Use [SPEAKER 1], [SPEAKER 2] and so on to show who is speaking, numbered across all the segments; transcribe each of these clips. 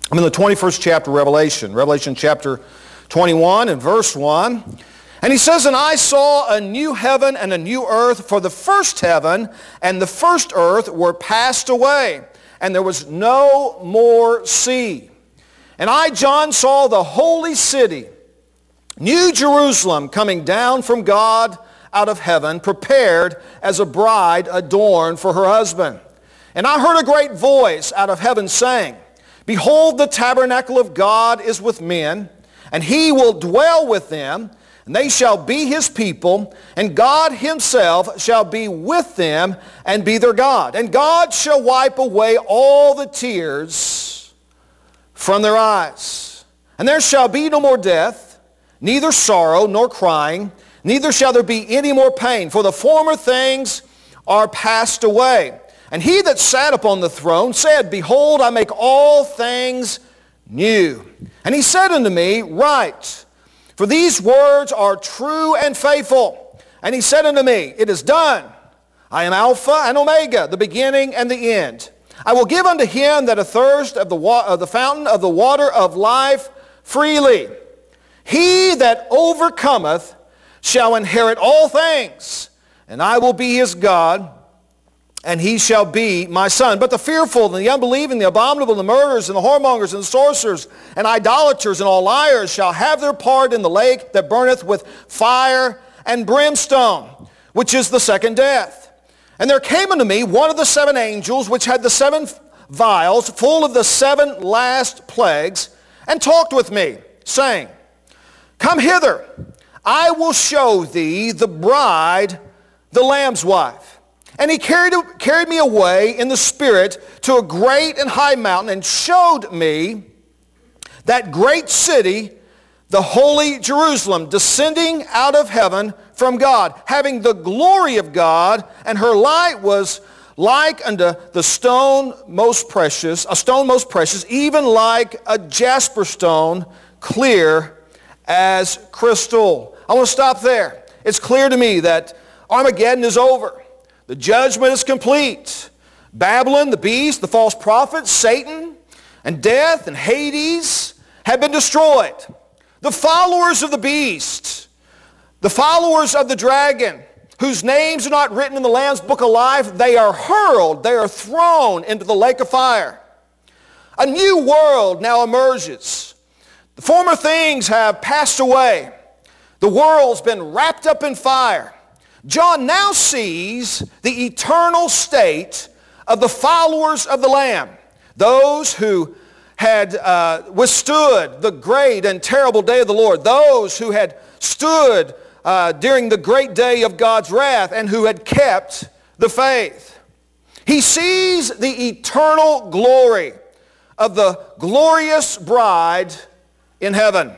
[SPEAKER 1] I'm in the 21st chapter of Revelation, Revelation chapter 21 and verse 1. And he says, "And I saw a new heaven and a new earth, for the first heaven and the first earth were passed away, and there was no more sea. And I, John, saw the holy city, New Jerusalem, coming down from God out of heaven, prepared as a bride adorned for her husband. And I heard a great voice out of heaven saying, Behold, the tabernacle of God is with men, and he will dwell with them, and they shall be his people, and God himself shall be with them and be their God. And God shall wipe away all the tears from their eyes. And there shall be no more death, neither sorrow nor crying, neither shall there be any more pain, for the former things are passed away. And he that sat upon the throne said, Behold, I make all things new. And he said unto me, Write, for these words are true and faithful. And he said unto me, It is done. I am Alpha and Omega, the beginning and the end. I will give unto him that athirst of the fountain of the water of life freely. He that overcometh shall inherit all things, and I will be his God, and he shall be my son. But the fearful and the unbelieving, the abominable, and the murderers, and the whoremongers, and the sorcerers, and idolaters, and all liars shall have their part in the lake that burneth with fire and brimstone, which is the second death. And there came unto me one of the seven angels, which had the seven vials full of the seven last plagues, and talked with me, saying, Come hither, I will show thee the bride, the Lamb's wife. And he carried me away in the Spirit to a great and high mountain, and showed me that great city, the holy Jerusalem, descending out of heaven from God, having the glory of God, and her light was like unto the stone most precious, a stone most precious, even like a jasper stone, clear as crystal. I want to stop there. It's clear to me that Armageddon is over. The judgment is complete. Babylon, the beast, the false prophet, Satan, and death and Hades have been destroyed. The followers of the beast, the followers of the dragon, whose names are not written in the Lamb's book of life, they are hurled, they are thrown into the lake of fire. A new world now emerges. The former things have passed away. The world's been wrapped up in fire. John now sees the eternal state of the followers of the Lamb, those who had withstood the great and terrible day of the Lord, those who had stood during the great day of God's wrath and who had kept the faith. He sees the eternal glory of the glorious bride in heaven.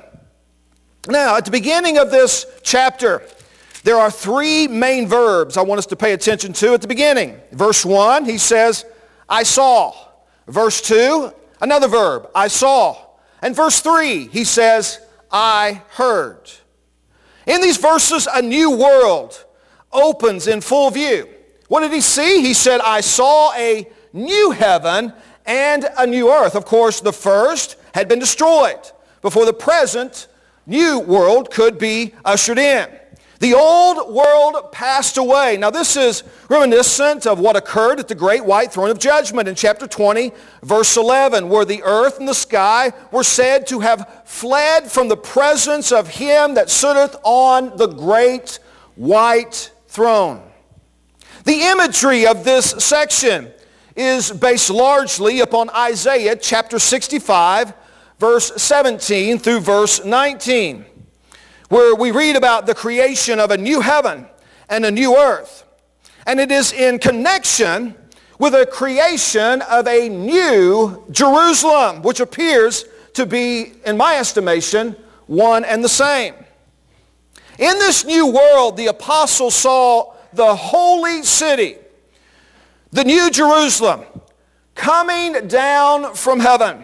[SPEAKER 1] Now, at the beginning of this chapter, there are three main verbs I want us to pay attention to at the beginning. Verse 1, he says, I saw. Verse 2, another verb, I saw. And verse 3, he says, I heard. In these verses, a new world opens in full view. What did he see? He said, I saw a new heaven and a new earth. Of course, the first had been destroyed before the present new world could be ushered in. The old world passed away. Now this is reminiscent of what occurred at the great white throne of judgment in chapter 20, verse 11, where the earth and the sky were said to have fled from the presence of him that sitteth on the great white throne. The imagery of this section is based largely upon Isaiah chapter 65, verse 17 through verse 19. Where we read about the creation of a new heaven and a new earth. And it is in connection with the creation of a new Jerusalem, which appears to be, in my estimation, one and the same. In this new world, the apostle saw the holy city, the new Jerusalem, coming down from heaven.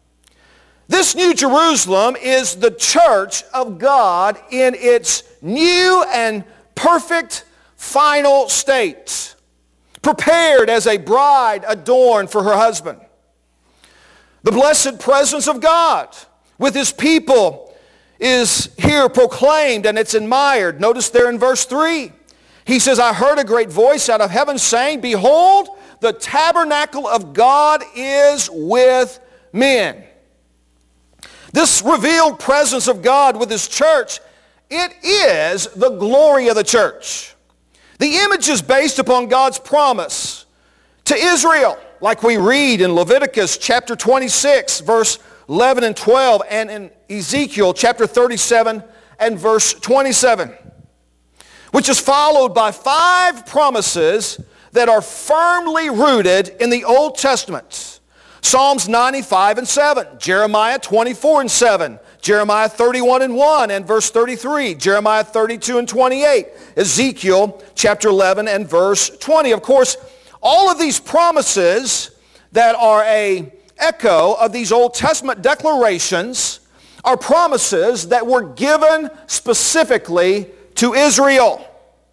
[SPEAKER 1] This new Jerusalem is the church of God in its new and perfect final state, prepared as a bride adorned for her husband. The blessed presence of God with his people is here proclaimed and it's admired. Notice there in verse 3, he says, I heard a great voice out of heaven saying, behold, the tabernacle of God is with men. This revealed presence of God with his church, it is the glory of the church. The image is based upon God's promise to Israel, like we read in Leviticus chapter 26, verse 11 and 12, and in Ezekiel chapter 37 and verse 27, which is followed by 5 promises that are firmly rooted in the Old Testament. Psalms 95 and 7, Jeremiah 24 and 7, Jeremiah 31 and 1 and verse 33, Jeremiah 32 and 28, Ezekiel chapter 11 and verse 20. Of course, all of these promises that are an echo of these Old Testament declarations are promises that were given specifically to Israel.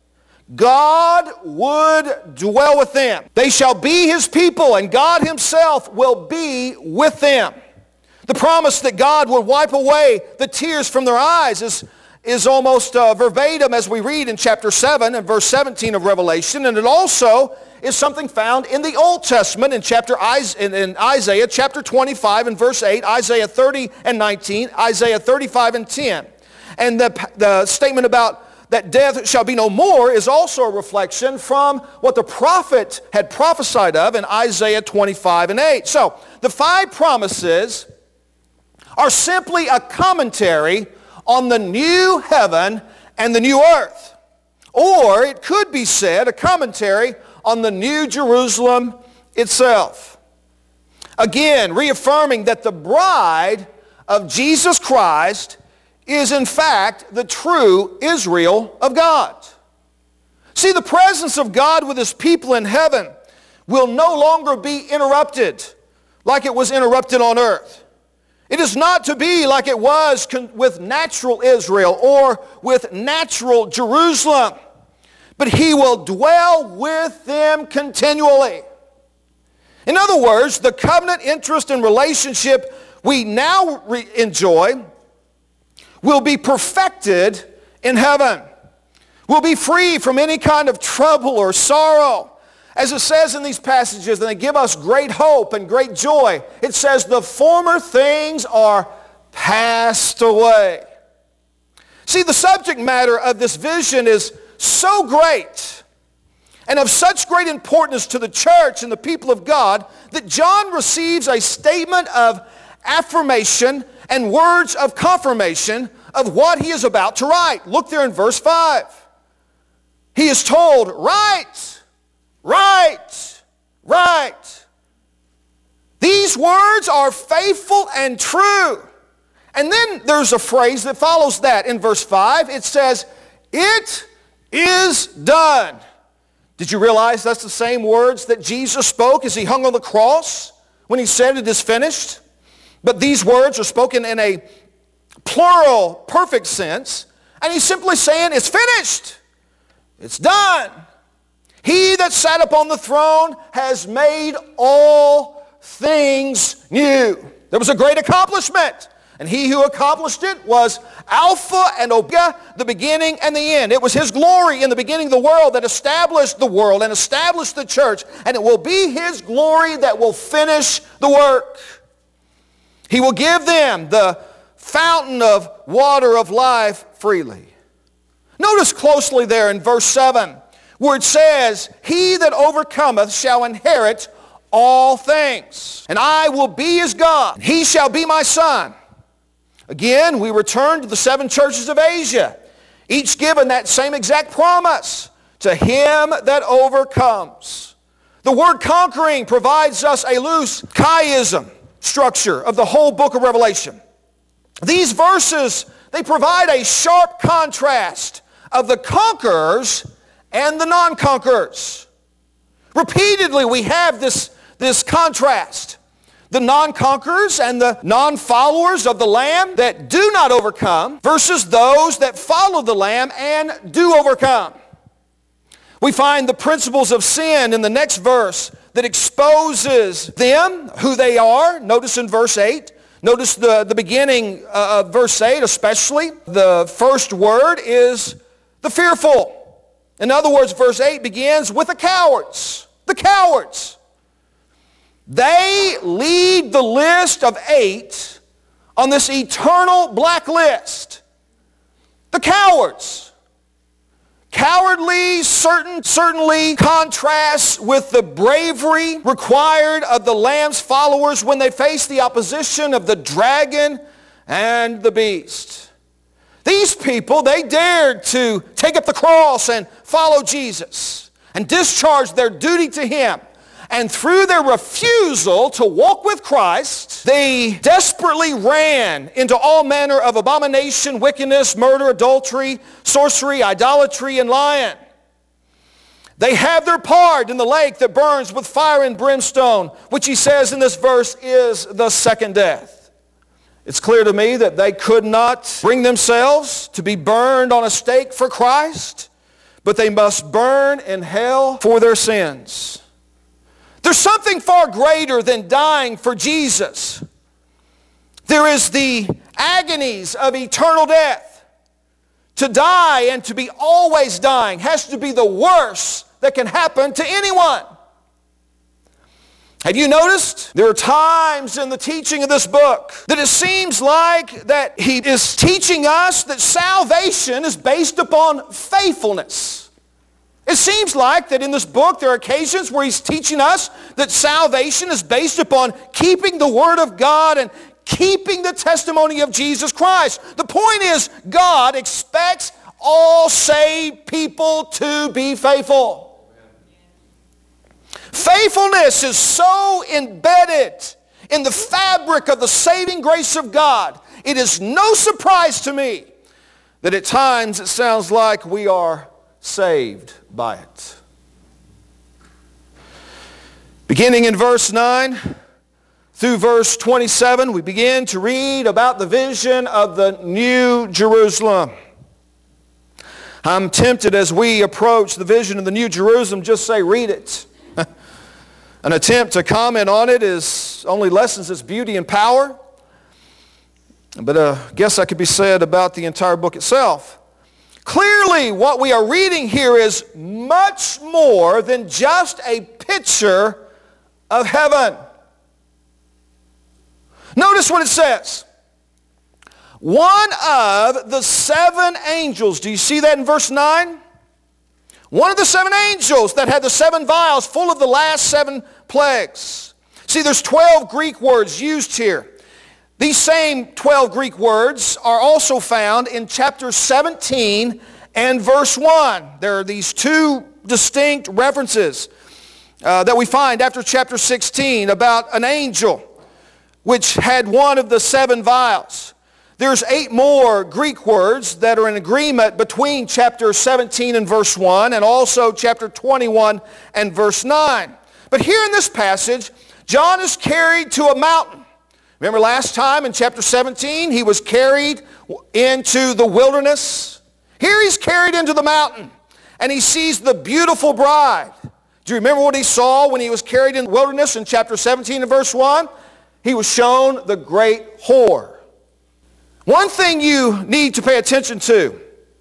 [SPEAKER 1] God would dwell with them. They shall be his people, and God himself will be with them. The promise that God would wipe away the tears from their eyes is almost verbatim as we read in chapter 7 and verse 17 of Revelation, and it also is something found in the Old Testament in Isaiah chapter 25 and verse 8, Isaiah 30 and 19, Isaiah 35 and 10. And the statement about that death shall be no more is also a reflection from what the prophet had prophesied of in Isaiah 25 and 8. So the 5 promises are simply a commentary on the new heaven and the new earth. Or it could be said, a commentary on the new Jerusalem itself. Again, reaffirming that the bride of Jesus Christ is in fact the true Israel of God. See, the presence of God with his people in heaven will no longer be interrupted like it was interrupted on earth. It is not to be like it was with natural Israel or with natural Jerusalem, but he will dwell with them continually. In other words, the covenant interest and relationship we now enjoy will be perfected in heaven. We'll be free from any kind of trouble or sorrow. As it says in these passages, and they give us great hope and great joy, it says, the former things are passed away. See, the subject matter of this vision is so great and of such great importance to the church and the people of God that John receives a statement of affirmation and words of confirmation of what he is about to write. Look there in verse 5. He is told, write, write, write. These words are faithful and true. And then there's a phrase that follows that in verse 5. It says, it is done. Did you realize that's the same words that Jesus spoke as he hung on the cross when he said it is finished? But these words are spoken in a plural, perfect sense. And he's simply saying, it's finished. It's done. He that sat upon the throne has made all things new. There was a great accomplishment. And he who accomplished it was Alpha and Omega, the beginning and the end. It was his glory in the beginning of the world that established the world and established the church. And it will be his glory that will finish the work. He will give them the fountain of water of life freely. Notice closely there in verse 7 where it says, he that overcometh shall inherit all things, and I will be his God, and he shall be my son. Again, we return to the 7 churches of Asia, each given that same exact promise, to him that overcomes. The word conquering provides us a loose chiasm structure of the whole book of Revelation. These verses, they provide a sharp contrast of the conquerors and the non-conquerors. Repeatedly, we have this contrast. The non-conquerors and the non-followers of the Lamb that do not overcome versus those that follow the Lamb and do overcome. We find the principles of sin in the next verse that exposes them, who they are. Notice in verse 8. Notice the beginning of verse 8 especially. The first word is the fearful. In other words, verse 8 begins with the cowards. The cowards. They lead the list of 8 on this eternal blacklist. The cowards. Cowardly certainly contrasts with the bravery required of the Lamb's followers when they face the opposition of the dragon and the beast. These people, they dared to take up the cross and follow Jesus and discharge their duty to him. And through their refusal to walk with Christ, they desperately ran into all manner of abomination, wickedness, murder, adultery, sorcery, idolatry, and lying. They have their part in the lake that burns with fire and brimstone, which he says in this verse is the second death. It's clear to me that they could not bring themselves to be burned on a stake for Christ, but they must burn in hell for their sins. There's something far greater than dying for Jesus. There is the agonies of eternal death. To die and to be always dying has to be the worst that can happen to anyone. Have you noticed? There are times in the teaching of this book that it seems like that he is teaching us that salvation is based upon faithfulness. It seems like that in this book there are occasions where he's teaching us that salvation is based upon keeping the Word of God and keeping the testimony of Jesus Christ. The point is, God expects all saved people to be faithful. Faithfulness is so embedded in the fabric of the saving grace of God. It is no surprise to me that at times it sounds like we are saved by it. Beginning in verse 9 through verse 27, we begin to read about the vision of the New Jerusalem. I'm tempted as we approach the vision of the New Jerusalem, just say, read it. An attempt to comment on it only lessens its beauty and power. But I guess that could be said about the entire book itself. Clearly, what we are reading here is much more than just a picture of heaven. Notice what it says. One of the 7 angels, do you see that in verse 9? One of the 7 angels that had the 7 vials full of the last 7 plagues. See, there's 12 Greek words used here. These same 12 Greek words are also found in chapter 17 and verse 1. There are these 2 distinct references that we find after chapter 16 about an angel which had one of the 7 vials. There's 8 more Greek words that are in agreement between chapter 17 and verse 1 and also chapter 21 and verse 9. But here in this passage, John is carried to a mountain. Remember last time in chapter 17, he was carried into the wilderness. Here he's carried into the mountain, and he sees the beautiful bride. Do you remember what he saw when he was carried in the wilderness in chapter 17 and verse 1? He was shown the great whore. One thing you need to pay attention to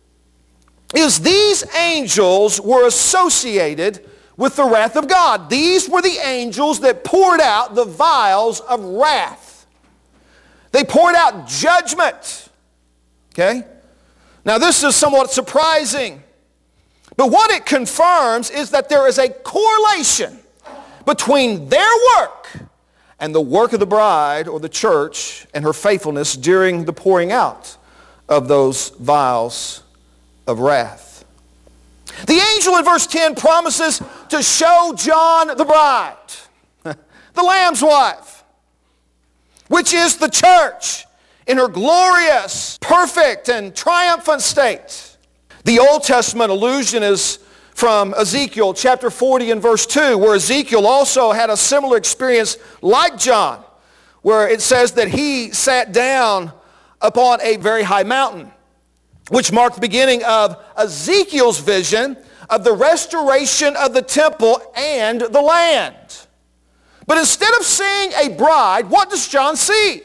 [SPEAKER 1] is these angels were associated with the wrath of God. These were the angels that poured out the vials of wrath. They poured out judgment. Okay? Now this is somewhat surprising. But what it confirms is that there is a correlation between their work and the work of the bride or the church and her faithfulness during the pouring out of those vials of wrath. The angel in verse 10 promises to show John the bride, the Lamb's wife, which is the church in her glorious, perfect, and triumphant state. The Old Testament allusion is from Ezekiel chapter 40 and verse 2, where Ezekiel also had a similar experience like John, where it says that he sat down upon a very high mountain, which marked the beginning of Ezekiel's vision of the restoration of the temple and the land. But instead of seeing a bride, what does John see?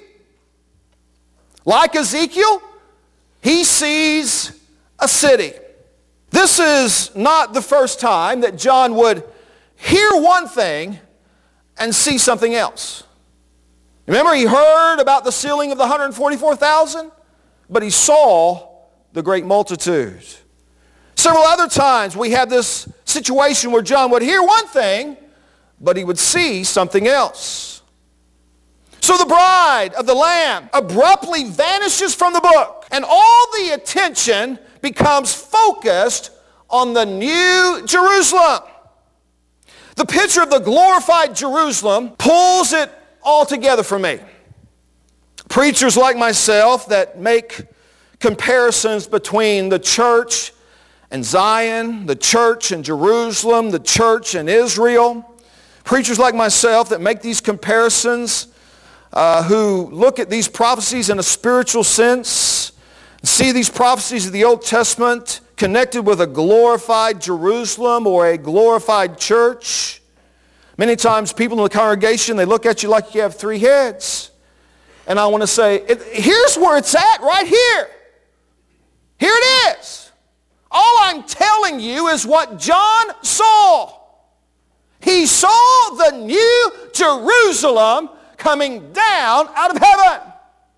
[SPEAKER 1] Like Ezekiel, he sees a city. This is not the first time that John would hear one thing and see something else. Remember, he heard about the sealing of the 144,000, but he saw the great multitude. Several other times we had this situation where John would hear one thing, but he would see something else. So the bride of the Lamb abruptly vanishes from the book, and all the attention becomes focused on the New Jerusalem. The picture of the glorified Jerusalem pulls it all together for me. Preachers like myself that make comparisons between the church and Zion, the church and Jerusalem, the church and Israel. Preachers like myself that make these comparisons, who look at these prophecies in a spiritual sense, see these prophecies of the Old Testament connected with a glorified Jerusalem or a glorified church. Many times people in the congregation, they look at you like you have three heads. And I want to say, here's where it's at right here. Here it is. All I'm telling you is what John saw. He saw the New Jerusalem coming down out of heaven.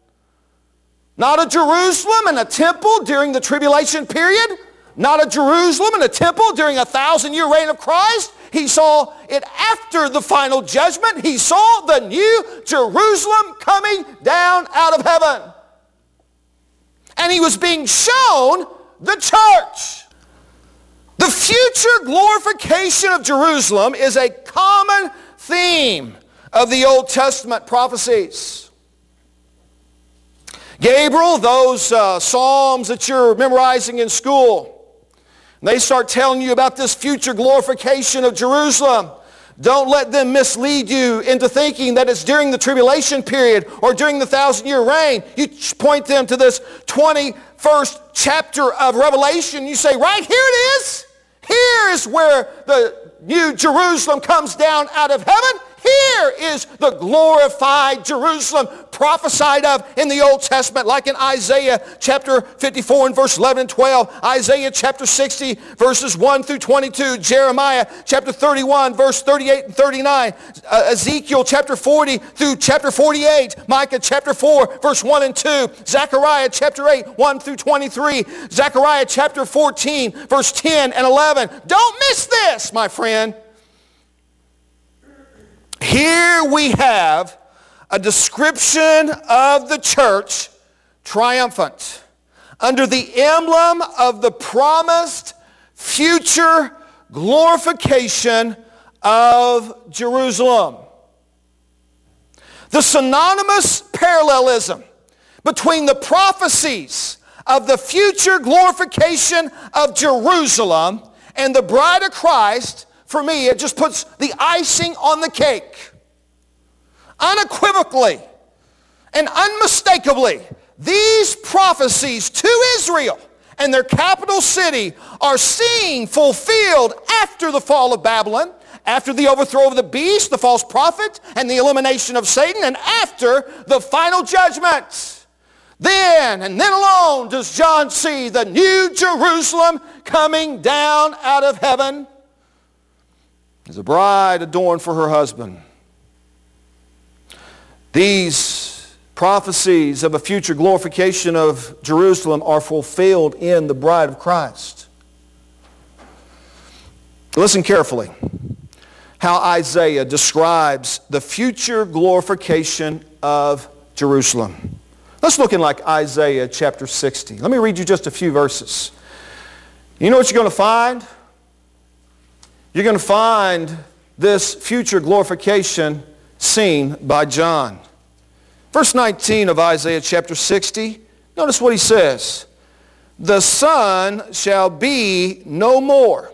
[SPEAKER 1] Not a Jerusalem and a temple during the tribulation period. Not a Jerusalem and a temple during a 1,000-year reign of Christ. He saw it after the final judgment. He saw the New Jerusalem coming down out of heaven. And he was being shown the church. The future glorification of Jerusalem is a common theme of the Old Testament prophecies. Gabriel, those psalms that you're memorizing in school, they start telling you about this future glorification of Jerusalem. Don't let them mislead you into thinking that it's during the tribulation period or during the 1,000-year reign. You point them to this 21st chapter of Revelation. You say, right here it is. Here is where the New Jerusalem comes down out of heaven. Here is the glorified Jerusalem prophesied of in the Old Testament, like in Isaiah chapter 54 and verse 11 and 12, Isaiah chapter 60 verses 1 through 22, Jeremiah chapter 31 verse 38 and 39, Ezekiel chapter 40 through chapter 48, Micah chapter 4 verse 1 and 2, Zechariah chapter 8 1 through 23, Zechariah chapter 14 verse 10 and 11. Don't miss this, my friend. Here we have a description of the church triumphant under the emblem of the promised future glorification of Jerusalem. The synonymous parallelism between the prophecies of the future glorification of Jerusalem and the bride of Christ, for me, it just puts the icing on the cake. Unequivocally and unmistakably, these prophecies to Israel and their capital city are seen fulfilled after the fall of Babylon, after the overthrow of the beast, the false prophet, and the elimination of Satan, and after the final judgment. Then, and then alone, does John see the New Jerusalem coming down out of heaven as a bride adorned for her husband. These prophecies of a future glorification of Jerusalem are fulfilled in the bride of Christ. Listen carefully how Isaiah describes the future glorification of Jerusalem. Let's look in like Isaiah chapter 60. Let me read you just a few verses. You know what you're going to find? You're going to find this future glorification seen by John. Verse 19 of Isaiah chapter 60, notice what he says. The sun shall be no more.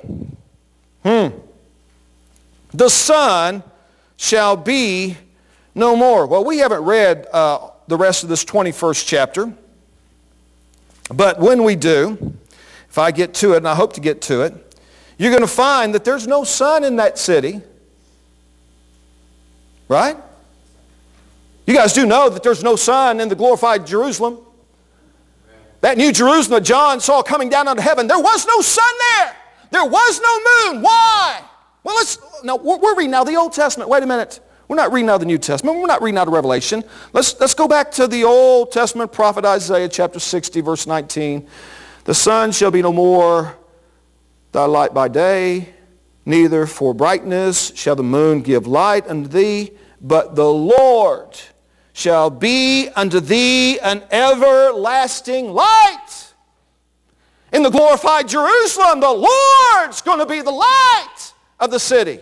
[SPEAKER 1] The sun shall be no more. Well, we haven't read the rest of this 21st chapter, but when we do, if I get to it, and I hope to get to it, you're going to find that there's no sun in that city. Right? You guys do know that there's no sun in the glorified Jerusalem. That new Jerusalem that John saw coming down out of heaven, there was no sun there. There was no moon. Why? Well, we're reading now the Old Testament. Wait a minute. We're not reading now the New Testament. We're not reading out of Revelation. Let's go back to the Old Testament prophet Isaiah chapter 60, verse 19. The sun shall be no more thy light by day, neither for brightness shall the moon give light unto thee, but the Lord shall be unto thee an everlasting light. In the glorified Jerusalem, the Lord's going to be the light of the city.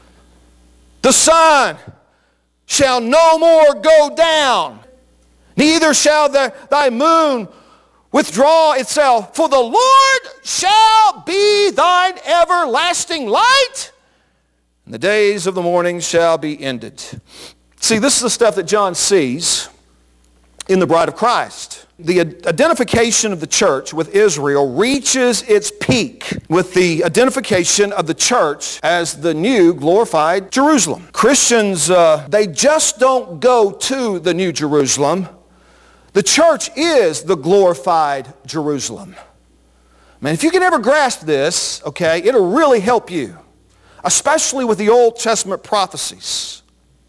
[SPEAKER 1] The sun shall no more go down, neither shall thy moon withdraw itself, for the Lord shall be thine everlasting light, and the days of the morning shall be ended. See, this is the stuff that John sees in the bride of Christ. The identification of the church with Israel reaches its peak with the identification of the church as the new glorified Jerusalem. Christians, they just don't go to the new Jerusalem. The church is the glorified Jerusalem. Man, if you can ever grasp this, okay, it'll really help you, especially with the Old Testament prophecies.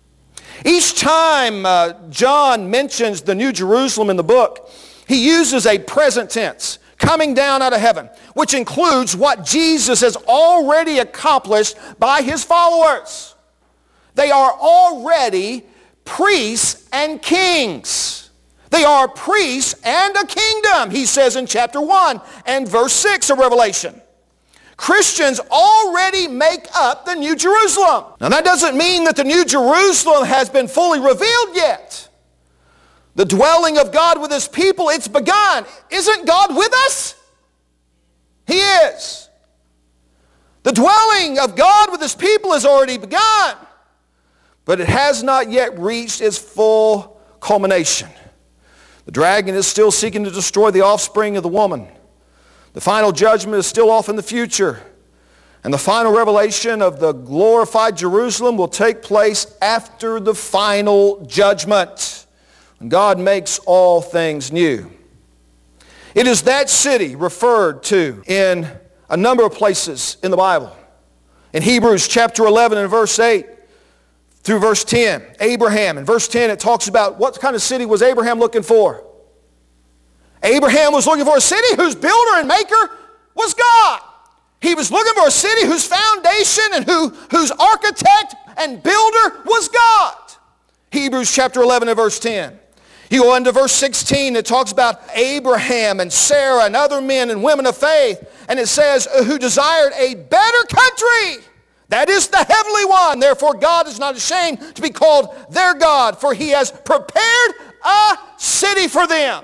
[SPEAKER 1] Each time John mentions the New Jerusalem in the book, he uses a present tense, coming down out of heaven, which includes what Jesus has already accomplished by his followers. They are already priests and kings. They are priests and a kingdom, he says in chapter 1 and verse 6 of Revelation. Christians already make up the New Jerusalem. Now that doesn't mean that the New Jerusalem has been fully revealed yet. The dwelling of God with his people, it's begun. Isn't God with us? He is. The dwelling of God with his people has already begun, but it has not yet reached its full culmination. The dragon is still seeking to destroy the offspring of the woman. The final judgment is still off in the future. And the final revelation of the glorified Jerusalem will take place after the final judgment, when God makes all things new. It is that city referred to in a number of places in the Bible. In Hebrews chapter 11 and verse 8 through verse 10, Abraham. In verse 10 it talks about what kind of city was Abraham looking for. Abraham was looking for a city whose builder and maker was God. He was looking for a city whose foundation and whose architect and builder was God. Hebrews chapter 11 and verse 10. You go into verse 16, it talks about Abraham and Sarah and other men and women of faith. And it says, who desired a better country. That is the heavenly one. Therefore God is not ashamed to be called their God, for he has prepared a city for them.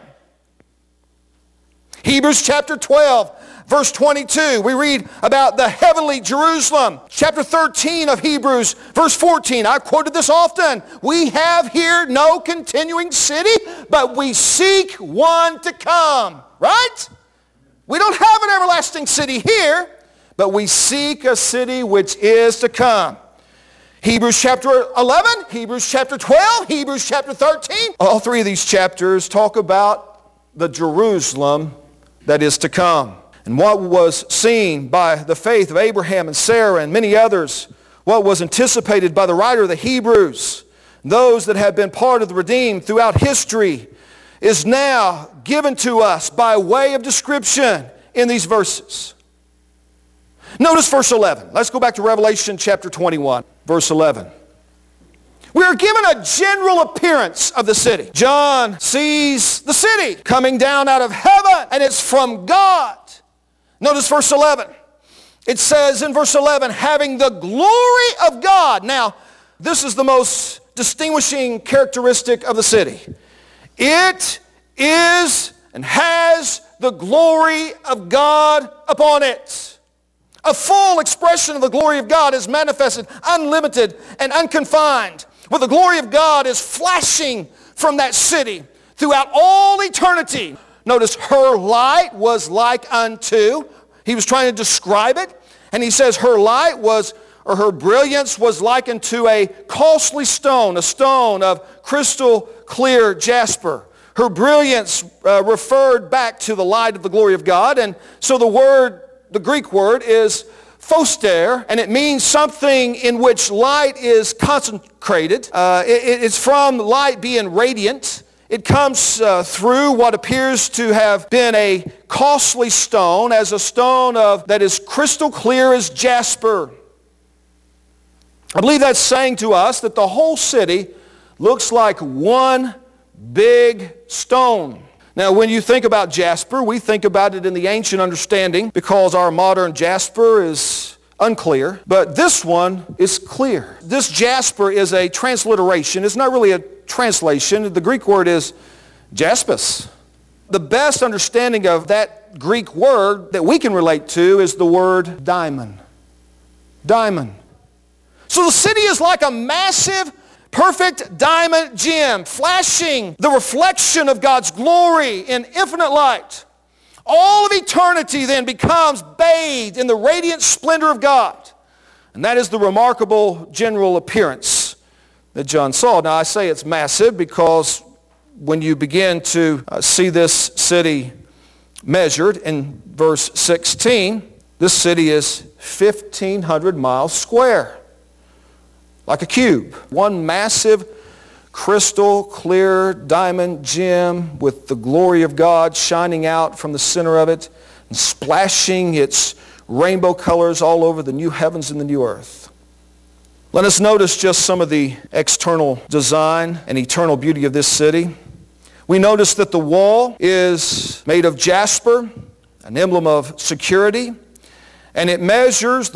[SPEAKER 1] Hebrews chapter 12, verse 22, we read about the heavenly Jerusalem. Chapter 13 of Hebrews, verse 14, I've quoted this often. We have here no continuing city, but we seek one to come. Right? We don't have an everlasting city here, but we seek a city which is to come. Hebrews chapter 11, Hebrews chapter 12, Hebrews chapter 13. All three of these chapters talk about the Jerusalem that is to come. And what was seen by the faith of Abraham and Sarah and many others, what was anticipated by the writer of the Hebrews, those that have been part of the redeemed throughout history, is now given to us by way of description in these verses. Notice verse 11. Let's go back to Revelation chapter 21, verse 11. We are given a general appearance of the city. John sees the city coming down out of heaven, and it's from God. Notice verse 11. It says in verse 11, having the glory of God. Now, this is the most distinguishing characteristic of the city. It is and has the glory of God upon it. A full expression of the glory of God is manifested, unlimited and unconfined. Where the glory of God is flashing from that city throughout all eternity. Notice her light was like unto, he was trying to describe it, And he says her light was, or her brilliance was likened to a costly stone, a stone of crystal clear jasper. Her brilliance referred back to the light of the glory of God. And so the Greek word is phoster, and it means something in which light is concentrated. It's from light being radiant. It comes through what appears to have been a costly stone, as a stone that is crystal clear as jasper. I believe that's saying to us that the whole city looks like one big stone. Now, when you think about jasper, we think about it in the ancient understanding because our modern jasper is unclear, but this one is clear. This jasper is a transliteration. It's not really a translation. The Greek word is jaspis. The best understanding of that Greek word that we can relate to is the word diamond. Diamond. So the city is like a massive, perfect diamond gem, flashing the reflection of God's glory in infinite light. All of eternity then becomes bathed in the radiant splendor of God. And that is the remarkable general appearance that John saw. Now I say it's massive because when you begin to see this city measured in verse 16, this city is 1,500 miles square. Like a cube. One massive, crystal clear diamond gem with the glory of God shining out from the center of it and splashing its rainbow colors all over the new heavens and the new earth. Let us notice just some of the external design and eternal beauty of this city. We notice that the wall is made of jasper, an emblem of security. And it measures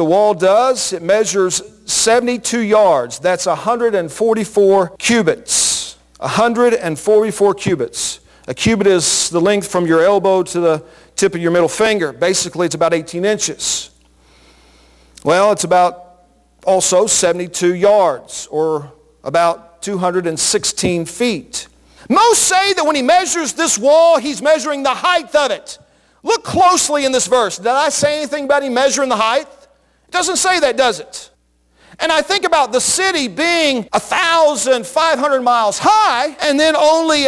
[SPEAKER 1] 72 yards. That's 144 cubits. 144 cubits. A cubit is the length from your elbow to the tip of your middle finger. Basically, it's about 18 inches. Well, it's about also 72 yards, or about 216 feet. Most say that when he measures this wall, he's measuring the height of it. Look closely in this verse. Did I say anything about him measuring the height? It doesn't say that, does it? And I think about the city being 1,500 miles high and then only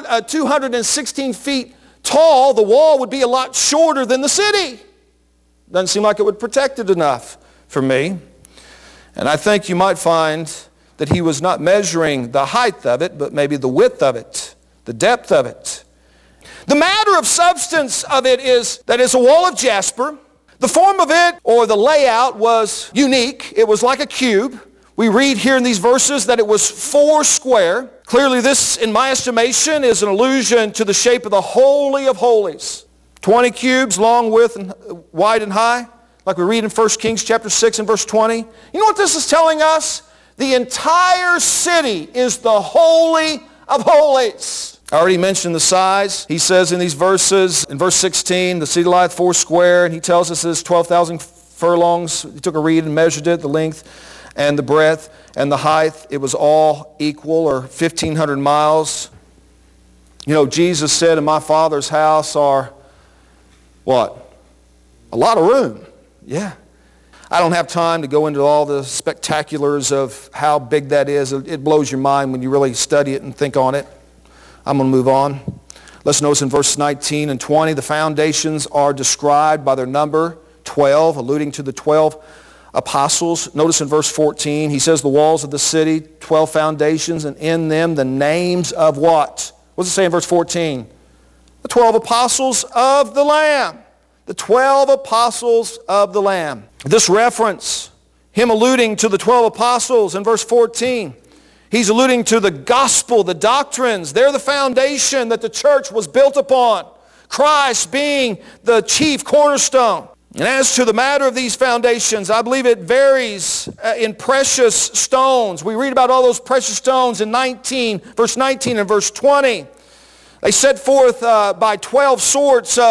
[SPEAKER 1] 216 feet tall. The wall would be a lot shorter than the city. Doesn't seem like it would protect it enough for me. And I think you might find that he was not measuring the height of it, but maybe the width of it, the depth of it. The matter of substance of it is that it's a wall of jasper. The form of it, or the layout, was unique. It was like a cube. We read here in these verses that it was 4 square. Clearly this, in my estimation, is an allusion to the shape of the Holy of Holies. 20 cubes, long, width, and wide and high, like we read in 1 Kings chapter 6 and verse 20. You know what this is telling us? The entire city is the Holy of Holies. I already mentioned the size. He says in these verses, in verse 16, the city lieth 4 square, and he tells us it's 12,000 furlongs. He took a reed and measured it, the length and the breadth and the height. It was all equal, or 1,500 miles. You know, Jesus said, in my Father's house are, what? A lot of room. Yeah. I don't have time to go into all the spectaculars of how big that is. It blows your mind when you really study it and think on it. I'm going to move on. Let's notice in verse 19 and 20, the foundations are described by their number, 12, alluding to the 12 apostles. Notice in verse 14, he says the walls of the city, 12 foundations, and in them the names of what? What does it say in verse 14? The 12 apostles of the Lamb. The 12 apostles of the Lamb. This reference, him alluding to the 12 apostles in verse 14, he's alluding to the gospel, the doctrines. They're the foundation that the church was built upon. Christ being the chief cornerstone. And as to the matter of these foundations, I believe it varies in precious stones. We read about all those precious stones in verse 19 and verse 20. They set forth by 12 sorts of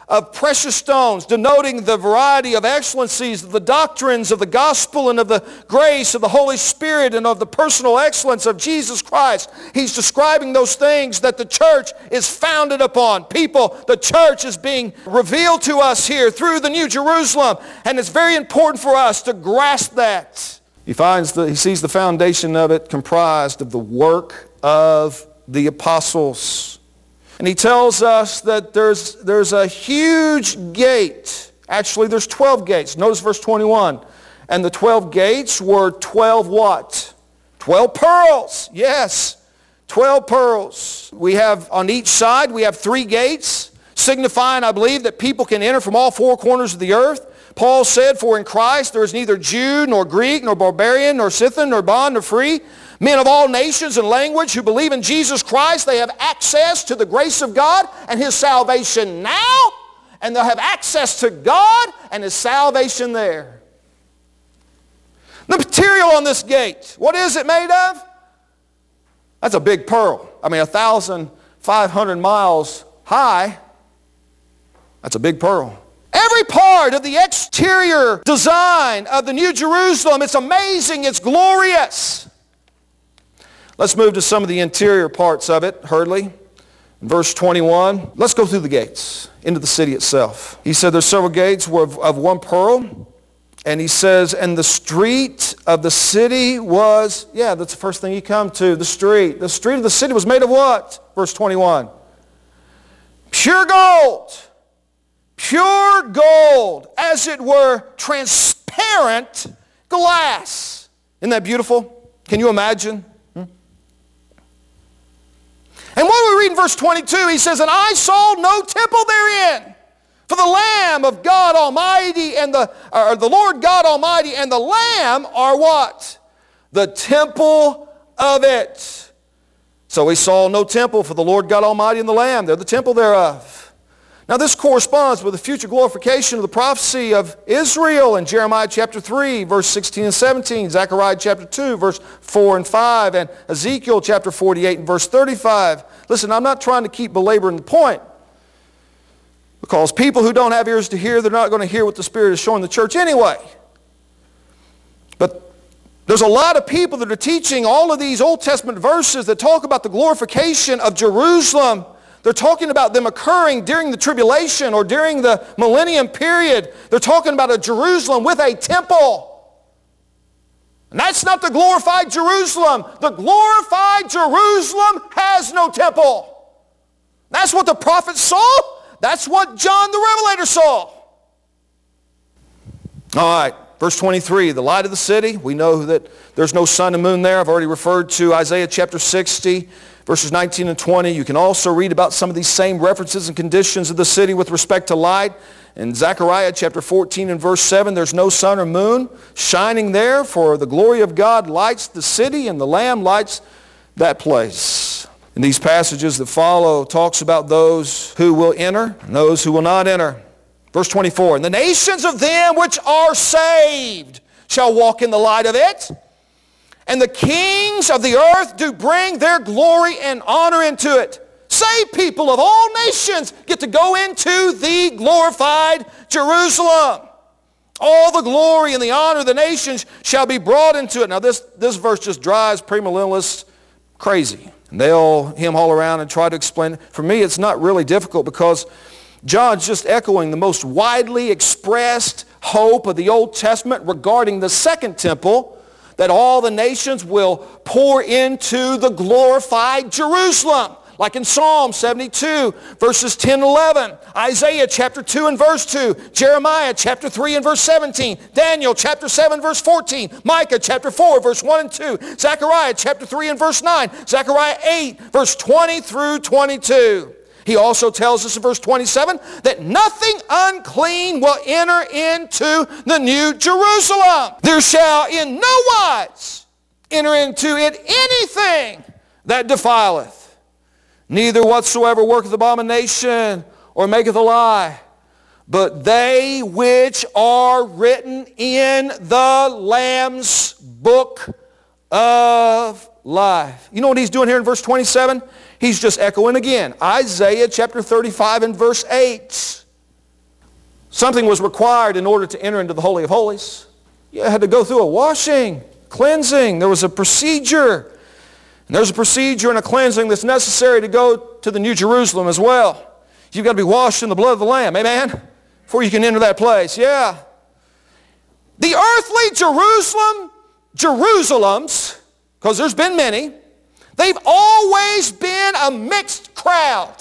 [SPEAKER 1] of precious stones, denoting the variety of excellencies of the doctrines of the gospel and of the grace of the Holy Spirit and of the personal excellence of Jesus Christ. He's describing those things that the church is founded upon. The church is being revealed to us here through the New Jerusalem, and it's very important for us to grasp that. He sees the foundation of it comprised of the work of the apostles. And he tells us that there's a huge gate. Actually, there's 12 gates. Notice verse 21. And the 12 gates were 12 what? 12 pearls. Yes, 12 pearls. We have on each side, we have 3 gates, signifying, I believe, that people can enter from all 4 corners of the earth. Paul said, for in Christ there is neither Jew, nor Greek, nor barbarian, nor Scythian, nor bond, nor free. Men of all nations and language who believe in Jesus Christ, they have access to the grace of God and His salvation now, and they'll have access to God and His salvation there. The material on this gate, what is it made of? That's a big pearl. 1,500 miles high. That's a big pearl. Every part of the exterior design of the New Jerusalem, it's amazing, it's glorious. Let's move to some of the interior parts of it hurriedly. In verse 21, let's go through the gates into the city itself. He said there's several gates of 1 pearl. And he says, and the street of the city was, that's the first thing you come to, the street. The street of the city was made of what? Verse 21. Pure gold. Pure gold, as it were transparent glass. Isn't that beautiful? Can you imagine? And what we read in verse 22, he says, and I saw no temple therein. For the Lamb of God Almighty and the Lord God Almighty and the Lamb are what? The temple of it. So we saw no temple, for the Lord God Almighty and the Lamb, they're the temple thereof. Now this corresponds with the future glorification of the prophecy of Israel in Jeremiah chapter 3, verse 16 and 17, Zechariah chapter 2, verse 4 and 5, and Ezekiel chapter 48 and verse 35. Listen, I'm not trying to keep belaboring the point, because people who don't have ears to hear, they're not going to hear what the Spirit is showing the church anyway. But there's a lot of people that are teaching all of these Old Testament verses that talk about the glorification of Jerusalem. They're talking about them occurring during the tribulation or during the millennium period. They're talking about a Jerusalem with a temple. And that's not the glorified Jerusalem. The glorified Jerusalem has no temple. That's what the prophets saw. That's what John the Revelator saw. All right, verse 23, the light of the city. We know that there's no sun and moon there. I've already referred to Isaiah chapter 60. Verses 19 and 20, you can also read about some of these same references and conditions of the city with respect to light. In Zechariah chapter 14 and verse 7, there's no sun or moon shining there, for the glory of God lights the city and the Lamb lights that place. In these passages that follow, talks about those who will enter and those who will not enter. Verse 24, and the nations of them which are saved shall walk in the light of it. And the kings of the earth do bring their glory and honor into it. Saved people of all nations get to go into the glorified Jerusalem. All the glory and the honor of the nations shall be brought into it. Now this verse just drives premillennialists crazy. And they'll haul around and try to explain it. For me, it's not really difficult, because John's just echoing the most widely expressed hope of the Old Testament regarding the second temple, that all the nations will pour into the glorified Jerusalem. Like in Psalm 72, verses 10 and 11. Isaiah chapter 2 and verse 2. Jeremiah chapter 3 and verse 17. Daniel chapter 7 verse 14. Micah chapter 4 verse 1 and 2. Zechariah chapter 3 and verse 9. Zechariah 8 verse 20 through 22. He also tells us in verse 27 that nothing unclean will enter into the New Jerusalem. There shall in no wise enter into it anything that defileth, neither whatsoever worketh abomination or maketh a lie, but they which are written in the Lamb's book of life. You know what he's doing here in verse 27? He's just echoing again Isaiah chapter 35 and verse 8. Something was required in order to enter into the Holy of Holies. You had to go through a washing, cleansing. There was a procedure. And there's a procedure and a cleansing that's necessary to go to the New Jerusalem as well. You've got to be washed in the blood of the Lamb, amen? Before you can enter that place, yeah. The earthly Jerusalems, because there's been many, they've always been a mixed crowd,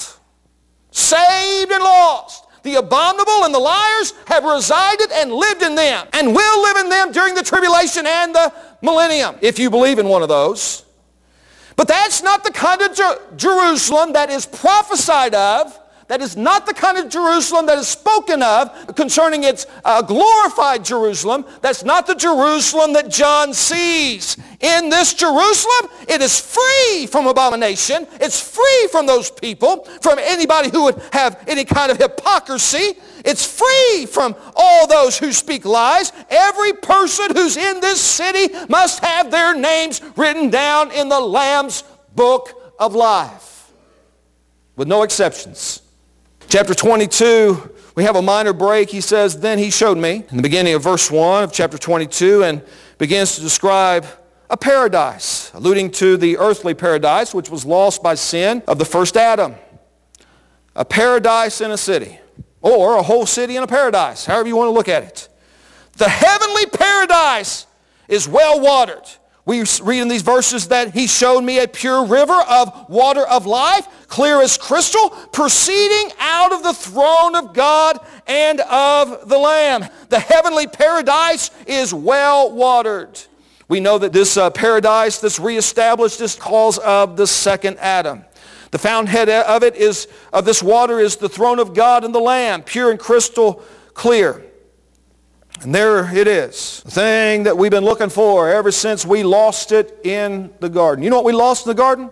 [SPEAKER 1] saved and lost. The abominable and the liars have resided and lived in them and will live in them during the tribulation and the millennium, if you believe in one of those. But that's not the kind of Jerusalem that is prophesied of. That is not the kind of Jerusalem that is spoken of concerning its glorified Jerusalem. That's not the Jerusalem that John sees. In this Jerusalem, it is free from abomination. It's free from those people, from anybody who would have any kind of hypocrisy. It's free from all those who speak lies. Every person who's in this city must have their names written down in the Lamb's book of life, with no exceptions. Chapter 22, we have a minor break. He says, then he showed me, in the beginning of verse 1 of chapter 22, and begins to describe a paradise, alluding to the earthly paradise, which was lost by sin of the first Adam. A paradise in a city, or a whole city in a paradise, however you want to look at it. The heavenly paradise is well watered. We read in these verses that he showed me a pure river of water of life, clear as crystal, proceeding out of the throne of God and of the Lamb. The heavenly paradise is well watered. We know that this paradise that's reestablished is cause of the second Adam. The fountainhead of this water is the throne of God and the Lamb, pure and crystal clear. And there it is, the thing that we've been looking for ever since we lost it in the garden. You know what we lost in the garden?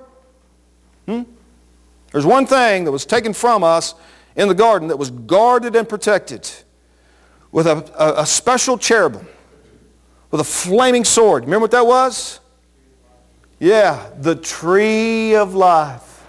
[SPEAKER 1] There's one thing that was taken from us in the garden that was guarded and protected with a special cherubim, with a flaming sword. Remember what that was? Yeah, the tree of life.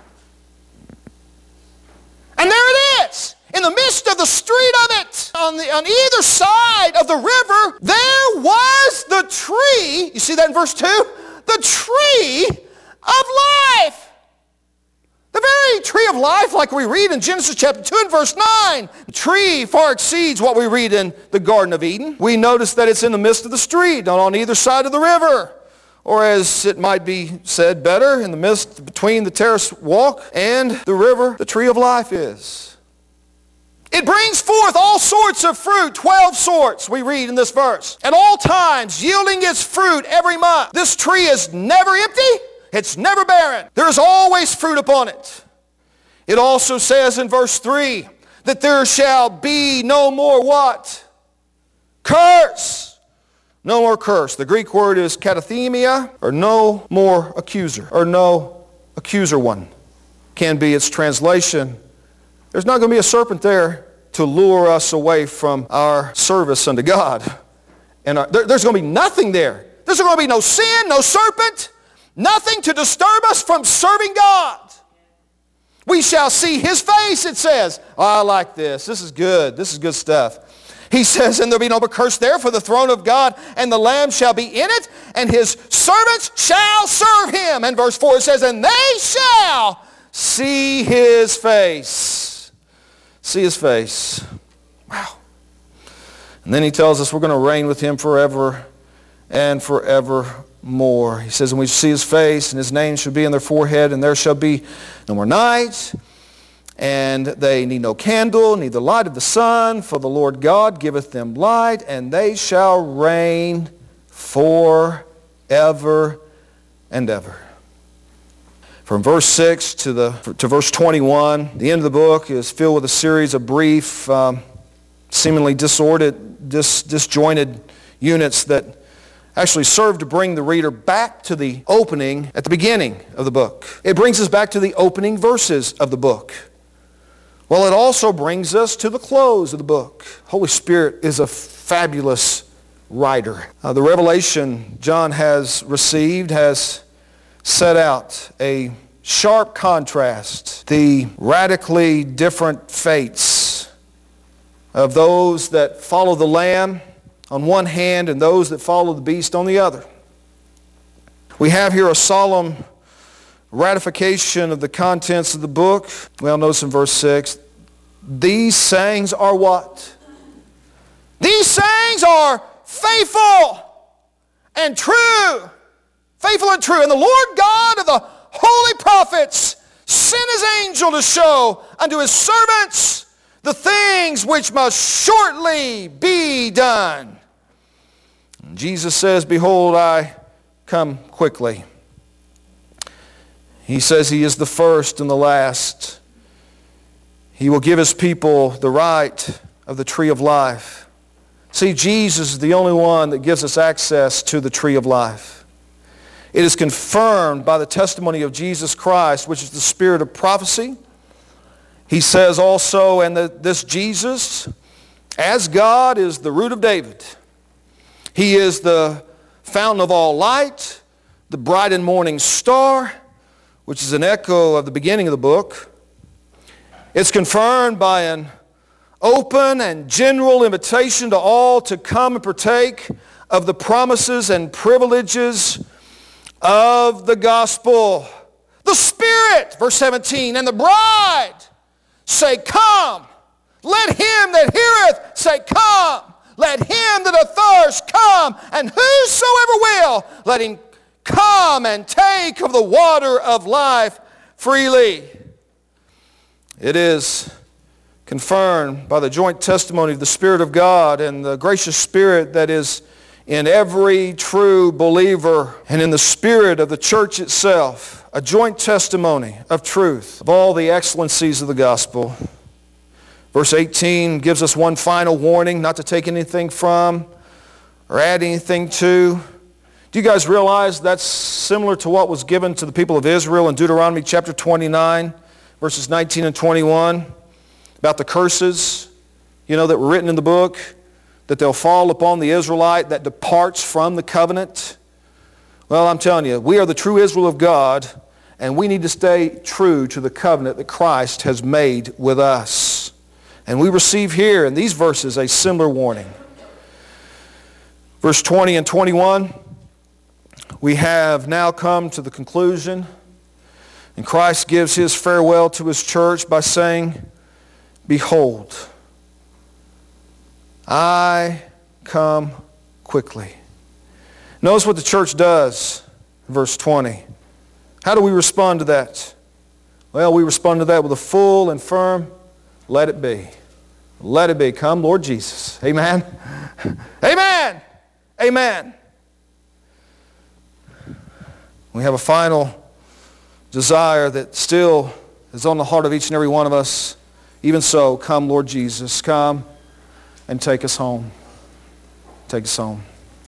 [SPEAKER 1] And there it is. In the midst of the street of it, on either side of the river, there was the tree. You see that in verse 2? The tree of life. The very tree of life, like we read in Genesis chapter 2 and verse 9. The tree far exceeds what we read in the Garden of Eden. We notice that it's in the midst of the street, not on either side of the river. Or as it might be said better, in the midst between the terrace walk and the river, the tree of life is. It brings forth all sorts of fruit, 12 sorts we read in this verse. At all times, yielding its fruit every month. This tree is never empty. It's never barren. There is always fruit upon it. It also says in verse 3 that there shall be no more what? Curse. No more curse. The Greek word is katathemia, or no more accuser, or no accuser one. Can be its translation. There's not going to be a serpent there to lure us away from our service unto God. And there's going to be nothing there. There's going to be no sin, no serpent, nothing to disturb us from serving God. We shall see his face, it says. Oh, I like this. This is good. This is good stuff. He says, and there'll be no more curse there, for the throne of God and the Lamb shall be in it, and his servants shall serve him. And verse 4 says, and they shall see his face. See his face. Wow. And then he tells us we're going to reign with him forever and forevermore. He says, and we see his face, and his name shall be in their forehead, and there shall be no more night, and they need no candle, neither light of the sun, for the Lord God giveth them light, and they shall reign forever and ever. From verse 6 to verse 21, the end of the book is filled with a series of brief, seemingly disjointed units that actually serve to bring the reader back to the opening at the beginning of the book. It brings us back to the opening verses of the book. Well, it also brings us to the close of the book. Holy Spirit is a fabulous writer. The revelation John has received has set out a sharp contrast, the radically different fates of those that follow the Lamb on one hand and those that follow the beast on the other. We have here a solemn ratification of the contents of the book. Well, notice in verse 6, these sayings are what? These sayings are faithful and true. Faithful and true. And the Lord God of the holy prophets sent his angel to show unto his servants the things which must shortly be done. And Jesus says, behold, I come quickly. He says he is the first and the last. He will give his people the right of the tree of life. See, Jesus is the only one that gives us access to the tree of life. It is confirmed by the testimony of Jesus Christ, which is the spirit of prophecy. He says also, and this Jesus, as God, is the root of David. He is the fountain of all light, the bright and morning star, which is an echo of the beginning of the book. It's confirmed by an open and general invitation to all to come and partake of the promises and privileges of the gospel. The Spirit, verse 17, and the bride say, come. Let him that heareth say, come. Let him that athirst come, and whosoever will, let him come and take of the water of life freely. It is confirmed by the joint testimony of the Spirit of God and the gracious Spirit that is in every true believer and in the spirit of the church itself, a joint testimony of truth, of all the excellencies of the gospel. Verse 18 gives us one final warning, not to take anything from or add anything to. Do you guys realize that's similar to what was given to the people of Israel in Deuteronomy chapter 29, verses 19 and 21, about the curses, that were written in the book, that they'll fall upon the Israelite that departs from the covenant? Well, I'm telling you, we are the true Israel of God, and we need to stay true to the covenant that Christ has made with us. And we receive here in these verses a similar warning. Verse 20 and 21, we have now come to the conclusion, and Christ gives his farewell to his church by saying, behold, I come quickly. Notice what the church does, verse 20. How do we respond to that? Well, we respond to that with a full and firm, let it be. Let it be. Come, Lord Jesus. Amen. Amen. Amen. We have a final desire that still is on the heart of each and every one of us. Even so, come, Lord Jesus. Come and take us home. Take us home.